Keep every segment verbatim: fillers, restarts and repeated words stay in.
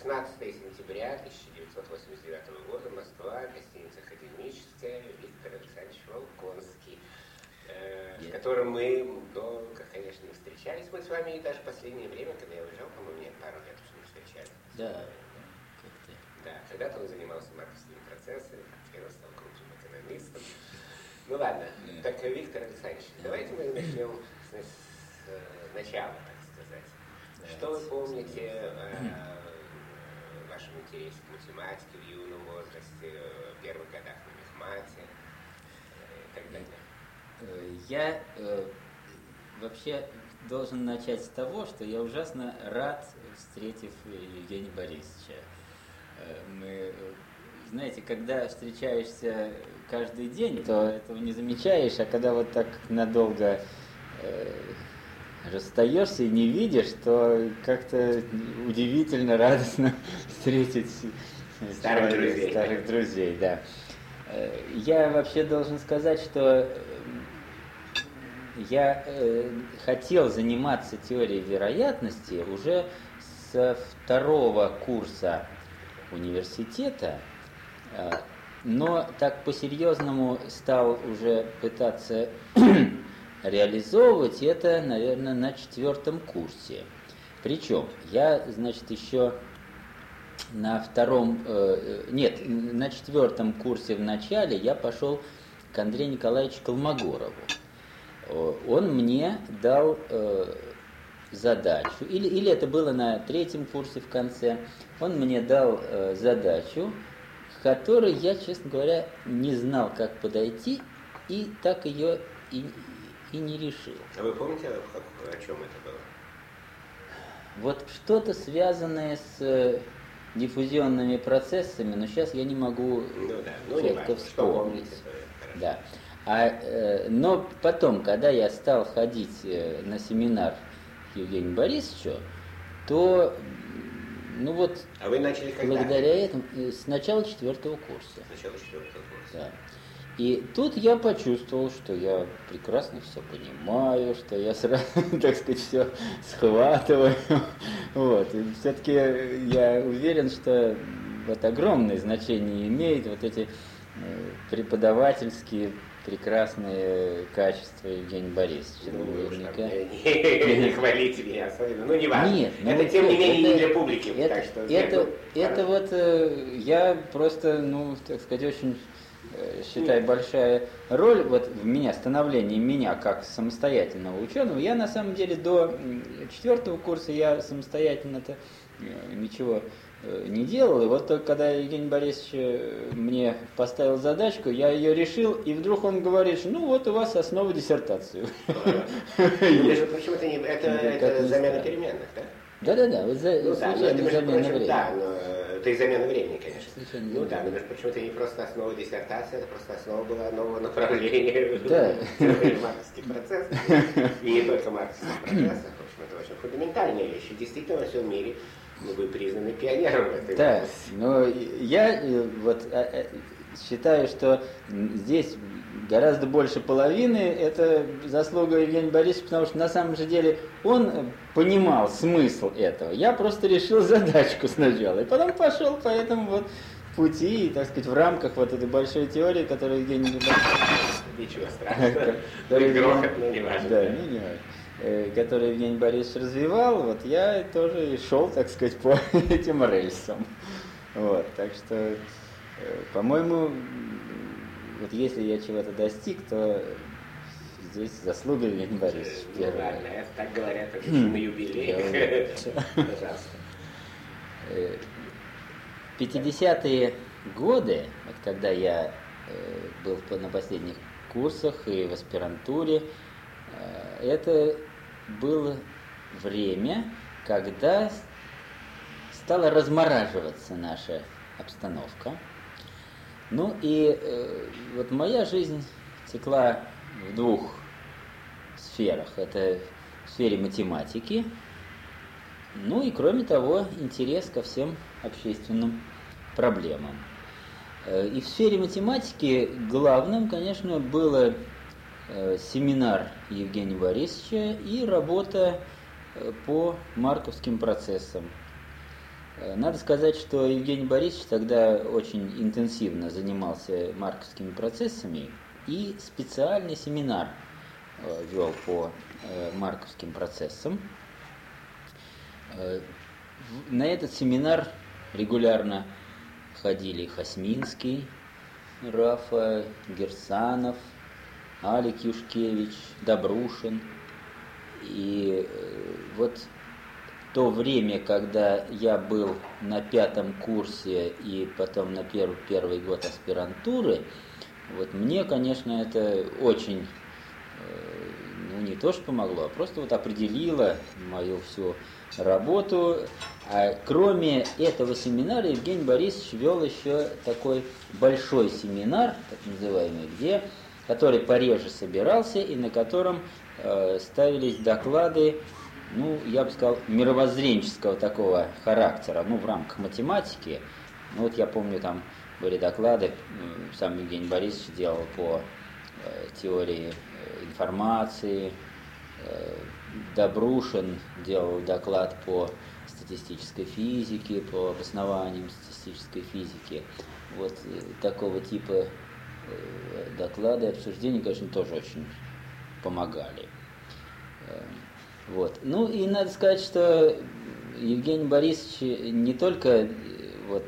шестнадцатое сентября тысяча девятьсот восемьдесят девятого года, Москва, гостиница «Академическая», Виктор Александрович Волконский, э, с которым мы долго, конечно, не встречались. Мы с вами и даже в последнее время, когда я уезжал, по-моему, нет, пару лет уже не встречались. Да. Да, когда-то он занимался марксовыми процессами, я стал крупным экономистом. Ну ладно, так, Виктор Александрович, давайте мы начнем с, с начала, так сказать. Что вы помните о вашем интересе к математике в юном возрасте, в первых годах на мехмате и так далее? Я э, вообще должен начать с того, что я ужасно рад, встретив Евгения Борисовича. Мы, знаете, когда встречаешься каждый день, то этого не замечаешь, а когда вот так надолго э, расстаешься и не видишь, то как-то удивительно радостно встретить старых друзей. старых друзей, да. Я вообще должен сказать, что я э, хотел заниматься теорией вероятности уже со второго курса университета, но так по-серьезному стал уже пытаться реализовывать это, наверное, на четвертом курсе. Причем я, значит, еще на втором, э, нет, на четвертом курсе в начале я пошел к Андрею Николаевичу Колмогорову. Он мне дал э, задачу, или, или это было на третьем курсе в конце, он мне дал э, задачу, к которой я, честно говоря, не знал, как подойти, и так ее и, и не решил. А вы помните, о, о чем это было? Вот что-то связанное с э, диффузионными процессами, но сейчас я не могу ну, да. ну, четко не вспомнить. Что помните, да. А, э, но потом, когда я стал ходить э, на семинар к Евгению Борисовичу, то, ну вот, а вы начали когда? Благодаря этому, с начала четвертого курса. С начала четвертого курса. Да. И тут я почувствовал, что я прекрасно все понимаю, что я сразу, так сказать, все схватываю. Вот. И все-таки я уверен, что вот огромное значение имеют вот эти преподавательские прекрасные качества Евгения Борисовича. Ну, наверняка. Не, не хвалите меня особенно, ну не важно. Нет, это ну, тем не менее это, не для публики. Это, так что, это, нет, ну, это вот э, я просто, ну, так сказать, очень э, считаю нет. большая роль вот в меня, становлении меня как самостоятельного ученого. Я на самом деле до четвертого курса я самостоятельно-то э, ничего не делал, и вот только когда Евгений Борисович мне поставил задачку, я ее решил, и вдруг он говорит, ну вот у вас основа диссертации. Между прочим, это, не, это, это замена переменных, да? Да-да-да, вот за, ну, да, но это, между замена прочим, времени. Да, но это и замена времени, конечно. Совершенно ну да, но между прочим, это не просто основа диссертации, это просто основа была нового направления да. марксовских процессов. И не только марксовских процессов, в общем, это очень фундаментальные вещи. Действительно, во всем мире вы признаны пионером в этой да, области. но я вот считаю, что здесь гораздо больше половины это заслуга Евгения Борисовича, потому что на самом же деле он понимал смысл этого. Я просто решил задачку сначала, и потом пошел по этому вот пути, так сказать, в рамках вот этой большой теории, которую Евгений Борисович... Ничего страшного, грохотно, не важно. Да, не, не важно. Который Евгений Борисович развивал, вот я тоже и шел, так сказать, по этим рельсам. Вот, так что, по-моему, вот если я чего-то достиг, то здесь заслуга Евгения Борисовича. Ну ладно, это так говорят, это на юбилей. Пожалуйста. пятидесятые годы, вот когда я был на последних курсах и в аспирантуре, это было время, когда стала размораживаться наша обстановка. Ну и э, вот моя жизнь текла в двух сферах. Это в сфере математики, ну и кроме того интерес ко всем общественным проблемам. И в сфере математики главным, конечно, было семинар Евгения Борисовича и работа по марковским процессам. Надо сказать, что Евгений Борисович тогда очень интенсивно занимался марковскими процессами и специальный семинар вел по марковским процессам. На этот семинар регулярно ходили Хосминский, Рафа, Герсанов, Алик Юшкевич, Добрушин. И вот то время, когда я был на пятом курсе и потом на первый, первый год аспирантуры, вот мне, конечно, это очень, ну не то что помогло, а просто вот определило мою всю работу. А кроме этого семинара Евгений Борисович вел еще такой большой семинар, так называемый, где, который пореже собирался и на котором э, ставились доклады, ну, я бы сказал, мировоззренческого такого характера, ну, в рамках математики. Ну, вот я помню, там были доклады, сам Евгений Борисович делал по э, теории э, информации, э, Добрушин делал доклад по статистической физике, по обоснованиям статистической физики. Вот э, такого типа э, доклады, обсуждения, конечно, тоже очень помогали. Э, Вот. Ну и надо сказать, что Евгений Борисович не только вот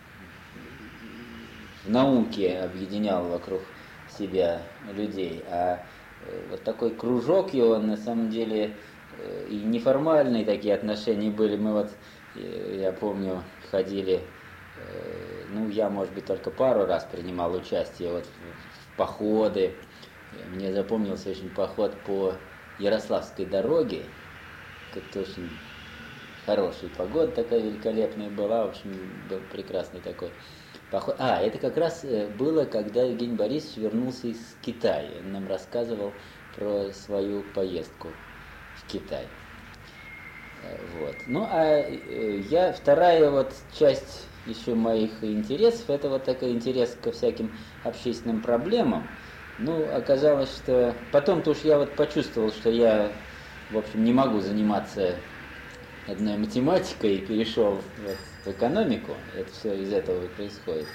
в науке объединял вокруг себя людей, а вот такой кружок его на самом деле и неформальные такие отношения были. Мы вот, я помню, ходили, ну я, может быть, только пару раз принимал участие вот в походы. Мне запомнился очень поход по Ярославской дороге, как-то очень хорошая погода такая великолепная была, в общем, был прекрасный такой поход. А, это как раз было, когда Евгений Борисович вернулся из Китая. Он нам рассказывал про свою поездку в Китай. Вот. Ну, а я, вторая вот часть еще моих интересов, это вот такой интерес ко всяким общественным проблемам. Ну, оказалось, что потом-то уж я вот почувствовал, что я, в общем, не могу заниматься одной математикой и перешел вот в экономику. Это все из этого и происходит.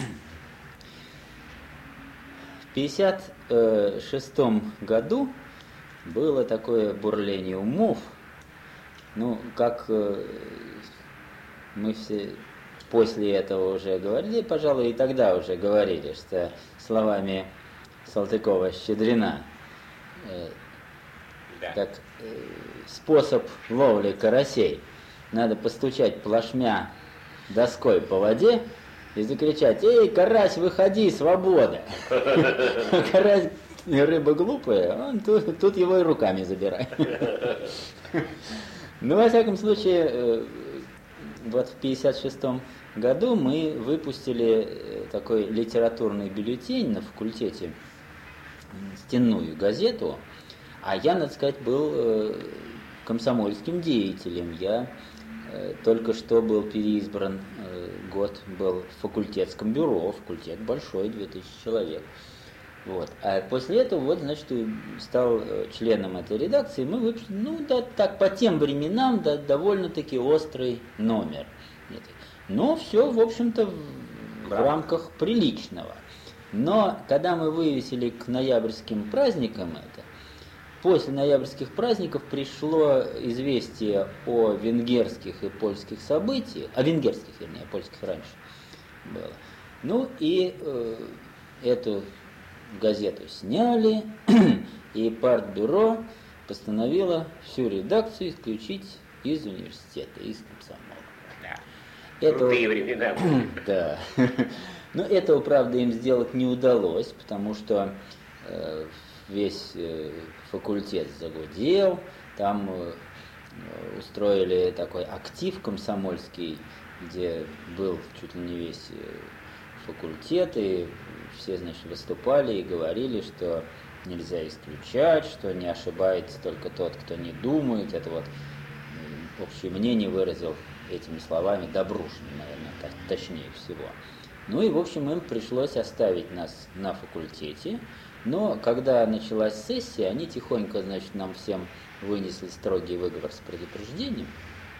В пятьдесят шестом году было такое бурление умов. Ну, как мы все после этого уже говорили, пожалуй, и тогда уже говорили, что словами Салтыкова-Щедрина, э, да. как э, способ ловли карасей. Надо постучать плашмя доской по воде и закричать: «Эй, карась, выходи, свобода!» Карась, рыба глупая, он тут, тут его и руками забирай. Ну, во всяком случае, вот в пятьдесят шестом году мы выпустили такой литературный бюллетень на факультете, стенную газету, а я, надо сказать, был э, комсомольским деятелем. Я э, только что был переизбран, э, год был в факультетском бюро, факультет большой, две тысячи человек. Вот. А после этого, вот, значит, стал э, членом этой редакции, мы выпустили, ну, да, так, по тем временам, да, довольно-таки острый номер. Но все, в общем-то, в, в рамках приличного. Но когда мы вывесили к ноябрьским праздникам это, после ноябрьских праздников пришло известие о венгерских и польских событиях, о венгерских, вернее, о польских раньше было. Ну и э, эту газету сняли, и партбюро постановило всю редакцию исключить из университета, из комсомола. Да. Это... Крутые времена. Да. Но этого, правда, им сделать не удалось, потому что э, весь э, факультет загудел, там э, устроили такой актив комсомольский, где был чуть ли не весь э, факультет, и все, значит, выступали и говорили, что нельзя исключать, что не ошибается только тот, кто не думает. Это вот э, общее мнение выразил этими словами Добрушин, наверное, так, точнее всего. Ну и, в общем, им пришлось оставить нас на факультете, но когда началась сессия, они тихонько, значит, нам всем вынесли строгий выговор с предупреждением.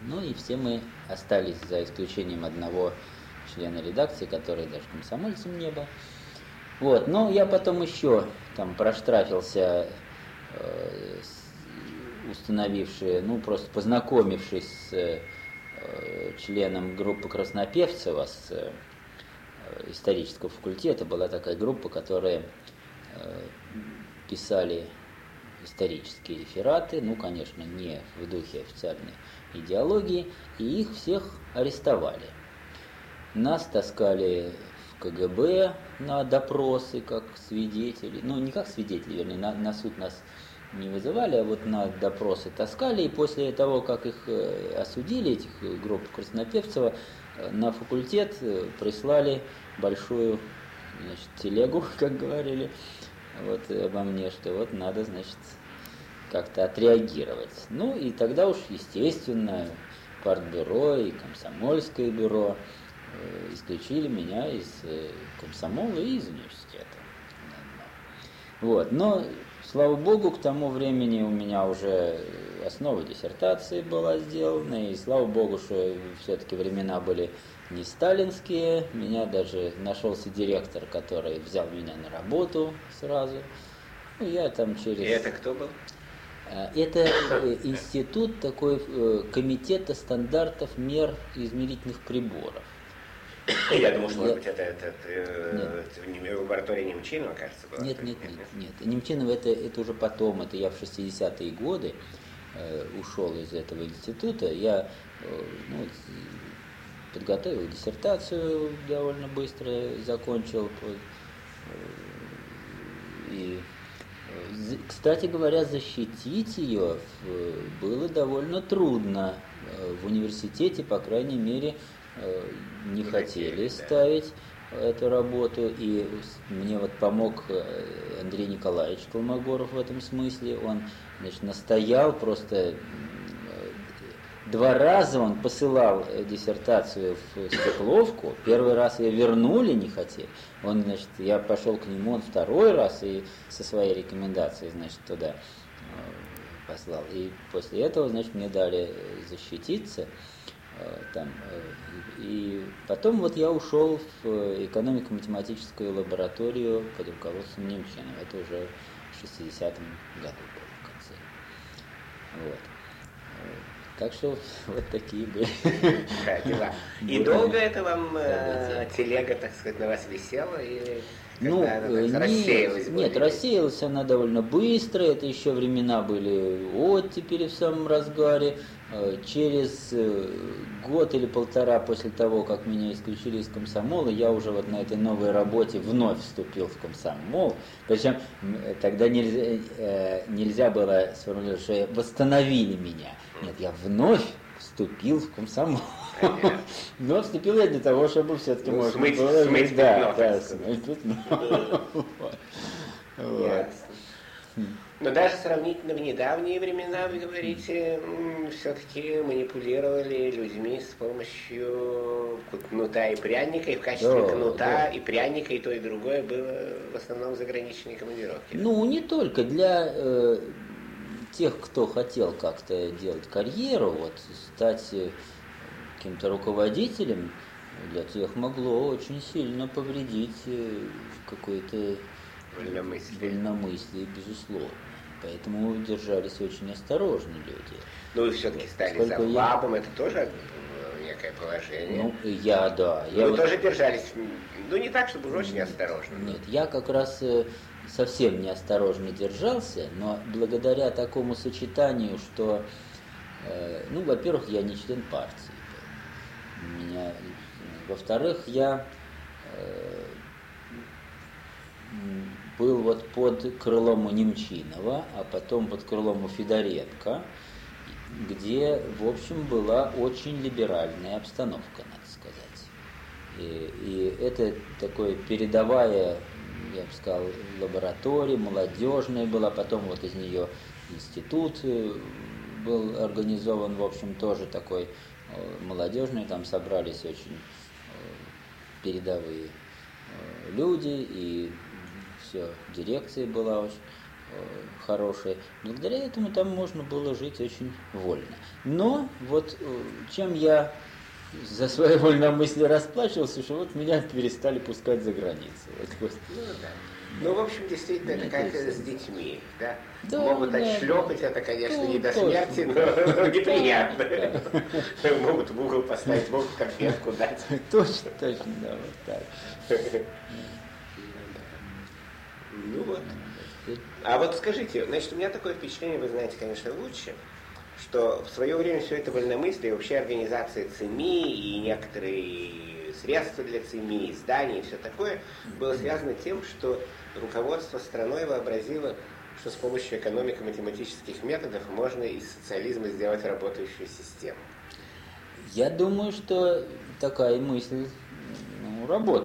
Ну и все мы остались, за исключением одного члена редакции, который даже комсомольцем не был. Вот, но я потом еще там проштрафился, э, установивший, ну просто познакомившись с э, членом группы Краснопевцева с э, исторического факультета, была такая группа, которая э, писали исторические рефераты, ну, конечно, не в духе официальной идеологии, и их всех арестовали. Нас таскали в ка гэ бэ на допросы как свидетелей, ну, не как свидетелей, вернее, на, на суд нас не вызывали, а вот на допросы таскали, и после того, как их осудили, этих групп Краснопевцева, на факультет прислали большую, значит, телегу, как говорили, вот обо мне, что вот надо, значит, как-то отреагировать. Ну и тогда уж, естественно, партбюро и комсомольское бюро э, исключили меня из э, комсомола и из университета. Вот. Но, слава богу, к тому времени у меня уже основа диссертации была сделана, и слава богу, что все-таки времена были не сталинские. Меня даже нашелся директор, который взял меня на работу сразу. Ну, я там через... И это кто был? Это институт такой комитета стандартов мер измерительных приборов. Я думал, что, может быть, это, это, это, это лаборатория Немчинова, кажется, была. Нет, нет, нет, нет. Немчинова это, это уже потом, это я в шестидесятые годы э, ушел из этого института. Я э, ну, подготовил диссертацию довольно быстро, закончил. И, кстати говоря, защитить ее было довольно трудно. В университете, по крайней мере, не, не хотели, хотели ставить да. эту работу. И мне вот помог Андрей Николаевич Колмогоров в этом смысле. Он, значит, настоял просто... Два раза он посылал диссертацию в Стекловку. Первый раз ее вернули, не хотели. Он, значит, я пошел к нему, он второй раз и со своей рекомендацией, значит, туда послал. И после этого, значит, мне дали защититься там. И потом вот я ушел в экономико-математическую лабораторию под руководством Немчинова. Это уже в шестидесятом году было в конце. Вот. Так что вот такие были да, дела. И долго это вам э, телега, так сказать, на вас висела? Или ну, она не, рассеялась? Нет, рассеялась она довольно быстро. Это еще времена были оттепели в самом разгаре. Через год или полтора после того, как меня исключили из комсомола, я уже вот на этой новой работе вновь вступил в комсомол. Причем тогда нельзя, нельзя было сформулировать, что восстановили меня. Нет, я вновь вступил в комсомол. Но вступил я для того, чтобы все-таки ну, можно смыть, было... Смыть да, пятно, да, смыть пятно. Но даже сравнительно в недавние времена, вы говорите, все-таки манипулировали людьми с помощью кнута и пряника, и в качестве да, кнута да. и пряника и то, и другое было в основном заграничные командировки. Ну, не только. Для э, тех, кто хотел как-то делать карьеру, вот, стать каким-то руководителем, для тех могло очень сильно повредить какое-то вольномыслие. вольномыслие, безусловно. Поэтому держались очень осторожно люди. Ну, вы все-таки стали завлабом, я... это тоже некое положение. Ну, я, да. Я вы вот... тоже держались, ну, не так, чтобы очень осторожно. Нет, но... я как раз совсем неосторожно держался, но благодаря такому сочетанию, что, ну, во-первых, я не член партии был. Меня... Во-вторых, я был вот под крылом у Немчинова, а потом под крылом у Федоренко, где, в общем, была очень либеральная обстановка, надо сказать. И, и это такое передовая, я бы сказал, лаборатория, молодежная была, потом вот из нее институт был организован, в общем, тоже такой молодежный, там собрались очень передовые люди, и все, дирекция была очень хорошие. Благодаря этому там можно было жить очень вольно. Но вот чем я за свои вольномыслие расплачивался, что вот меня перестали пускать за границу. Вот. Ну, да. Ну, в общем, действительно, это как с детьми, да? Да, Могут да, отшлепать, да. это, конечно, Ну, не до точно. смерти, но неприятно. Могут в угол поставить, могут конфетку дать. Точно, точно, да, вот так. Ну вот. А вот скажите, значит, у меня такое впечатление, вы знаете, конечно, лучше, что в свое время все это вольномыслие, вообще организация ЦИМИ и некоторые средства для ЦИМИ, издания и все такое, было связано тем, что руководство страной вообразило, что с помощью экономико-математических методов можно из социализма сделать работающую систему. Я думаю, что такая мысль ну, работает.